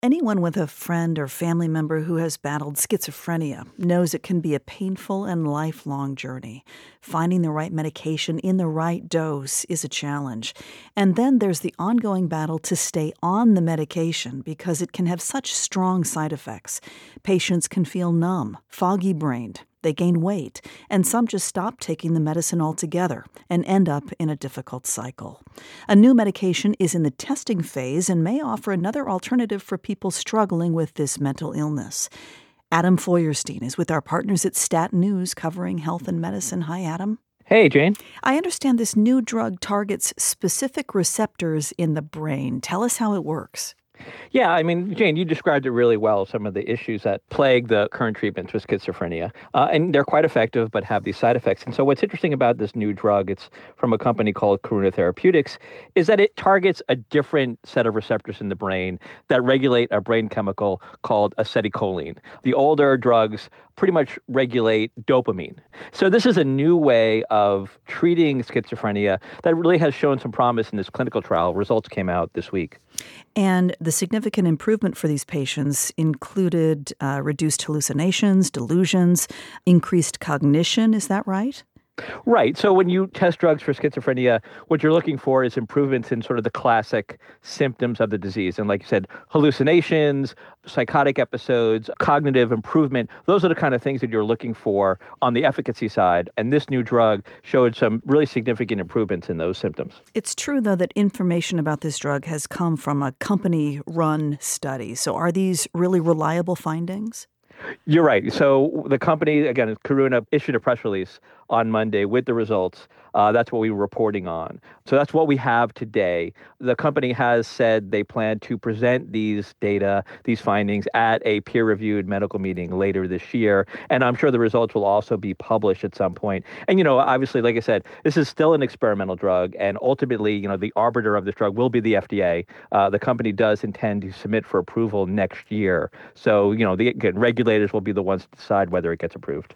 Anyone with a friend or family member who has battled schizophrenia knows it can be a painful and lifelong journey. Finding the right medication in the right dose is a challenge. And then there's the ongoing battle to stay on the medication because it can have such strong side effects. Patients can feel numb, foggy-brained. They gain weight, and some just stop taking the medicine altogether and end up in a difficult cycle. A new medication is in the testing phase and may offer another alternative for people struggling with this mental illness. Adam Feuerstein is with our partners at Stat News covering health and medicine. Hi, Adam. Hey, Jane. I understand this new drug targets specific receptors in the brain. Tell us how it works. Yeah, I mean, Jane, you described it really well, some of the issues that plague the current treatments with schizophrenia. And they're quite effective, but have these side effects. And so what's interesting about this new drug, it's from a company called Karuna Therapeutics, is that it targets a different set of receptors in the brain that regulate a brain chemical called acetylcholine. The older drugs pretty much regulate dopamine. So this is a new way of treating schizophrenia that really has shown some promise in this clinical trial. Results came out this week. And the significant improvement for these patients included reduced hallucinations, delusions, increased cognition. Is that right? Right. So when you test drugs for schizophrenia, what you're looking for is improvements in sort of the classic symptoms of the disease. And like you said, hallucinations, psychotic episodes, cognitive improvement, those are the kind of things that you're looking for on the efficacy side. And this new drug showed some really significant improvements in those symptoms. It's true, though, that information about this drug has come from a company-run study. So are these really reliable findings? You're right. So the company, again, Karuna, issued a press release on Monday with the results. That's what we were reporting on. So that's what we have today. The company has said they plan to present these data, these findings, at a peer-reviewed medical meeting later this year. And I'm sure the results will also be published at some point. And, obviously, like I said, this is still an experimental drug. And ultimately, the arbiter of this drug will be the FDA. The company does intend to submit for approval next year. So, again, regulators will be the ones to decide whether it gets approved.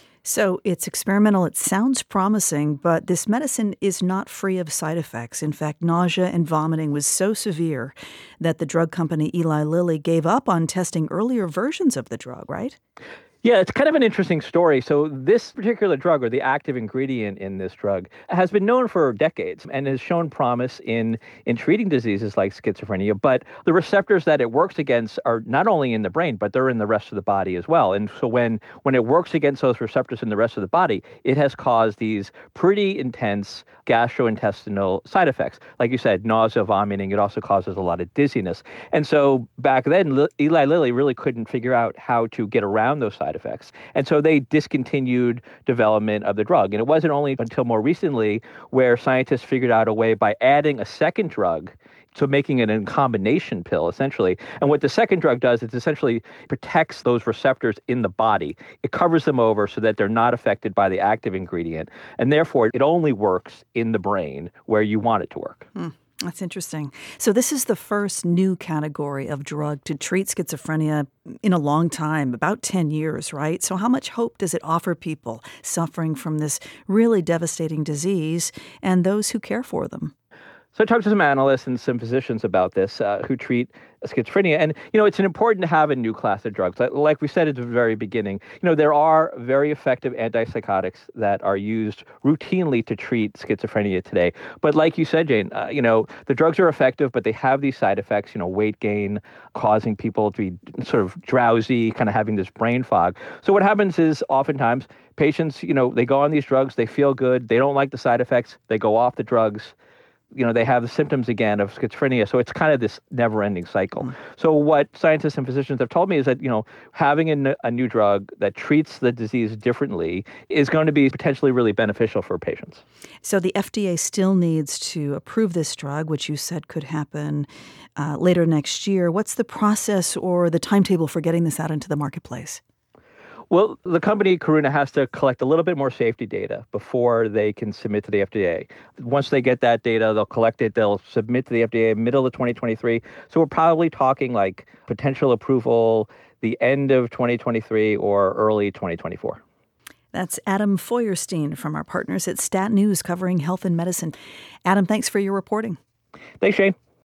So it's experimental. It sounds promising, but this medicine is not free of side effects. In fact, nausea and vomiting was so severe that the drug company Eli Lilly gave up on testing earlier versions of the drug, right? Yeah, it's kind of an interesting story. So this particular drug, or the active ingredient in this drug, has been known for decades and has shown promise in treating diseases like schizophrenia. But the receptors that it works against are not only in the brain, but they're in the rest of the body as well. And so when it works against those receptors in the rest of the body, it has caused these pretty intense gastrointestinal side effects. Like you said, nausea, vomiting. It also causes a lot of dizziness. And so back then, Eli Lilly really couldn't figure out how to get around those side effects. And so they discontinued development of the drug. And it wasn't only until more recently where scientists figured out a way by adding a second drug, so making it a combination pill, essentially. And what the second drug does is essentially protects those receptors in the body. It covers them over so that they're not affected by the active ingredient. And therefore, it only works in the brain where you want it to work. That's interesting. So this is the first new category of drug to treat schizophrenia in a long time, about 10 years, right? So how much hope does it offer people suffering from this really devastating disease and those who care for them? So I talked to some analysts and some physicians about this who treat schizophrenia. And, it's important to have a new class of drugs. Like we said at the very beginning, there are very effective antipsychotics that are used routinely to treat schizophrenia today. But like you said, Jane, the drugs are effective, but they have these side effects, weight gain, causing people to be sort of drowsy, kind of having this brain fog. So what happens is oftentimes patients, they go on these drugs, they feel good, they don't like the side effects, they go off the drugs. They have the symptoms again of schizophrenia. So it's kind of this never-ending cycle. So what scientists and physicians have told me is that, having a new drug that treats the disease differently is going to be potentially really beneficial for patients. So the FDA still needs to approve this drug, which you said could happen later next year. What's the process or the timetable for getting this out into the marketplace? Well, the company Karuna has to collect a little bit more safety data before they can submit to the FDA. Once they get that data, they'll collect it, they'll submit to the FDA middle of 2023. So we're probably talking like potential approval the end of 2023 or early 2024. That's Adam Feuerstein from our partners at Stat News covering health and medicine. Adam, thanks for your reporting. Thanks, Shane.